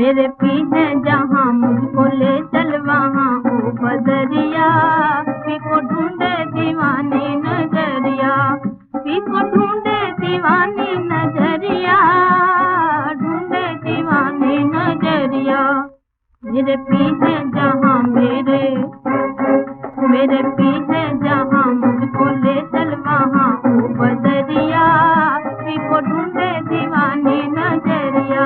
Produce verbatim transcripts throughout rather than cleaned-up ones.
मेरे पीछे जहाँ मुझको ले चल वहाँ ओ बदरिया, पी को ढूंढे दीवानी नजरिया, पी को ढूंढे दीवानी नजरिया, ढूंढे दीवानी नजरिया। मेरे पीछे जहाँ मेरे मेरे पीछे जहाँ मुझको ले चल वहाँ ओ बदरिया, पी को ढूंढे दीवानी नजरिया।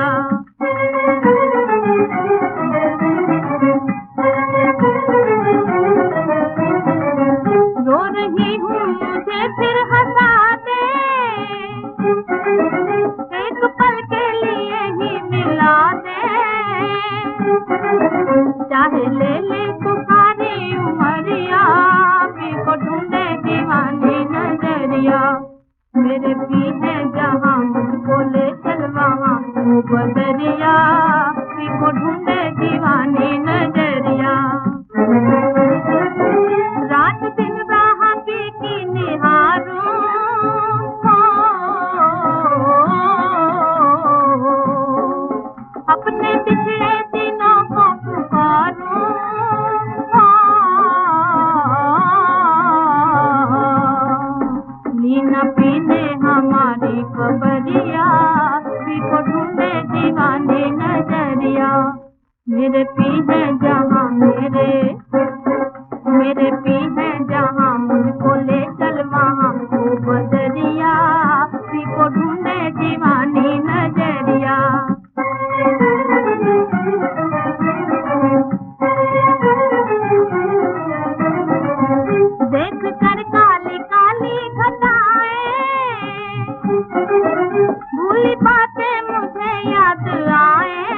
रो रही हूँ मुझे फिर हंसा दे, एक पल के लिए ही मिला दे, चाहे ले ले तुम्हारी उमरिया, पी को ढूंढे दीवानी नजरिया। मेरे पीछे जहाँ मुझको ले चल वहाँ ओ बदरिया, पी को ढूंढे दीवानी नजरिया। रात दिन राह पी की निहारूं, अपने पिछले दिनों को पुकारूं, लीना पीने हमारी खबरिया, पी को ढूंढे दीवानी नजरिया। मेरे पीछे जहाँ मेरे मेरे पीछे जहाँ मुझको ले चल वहाँ ओ बदरिया, पी को ढूंढे दीवानी नजरिया। देख कर काली काली घटाएं, भूली बातें मुझे याद आए,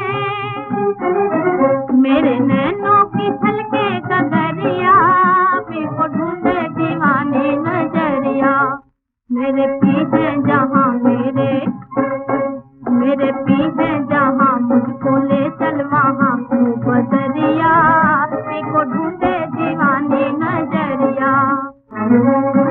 मेरे नैनों की छलके गगरिया, पी को ढूंढे दीवानी नजरिया। मेरे पीछे जहाँ मेरे मेरे पीछे जहाँ मुझको ले चल वहाँ ओ बदरिया, पी को ढूंढे दीवानी नजरिया।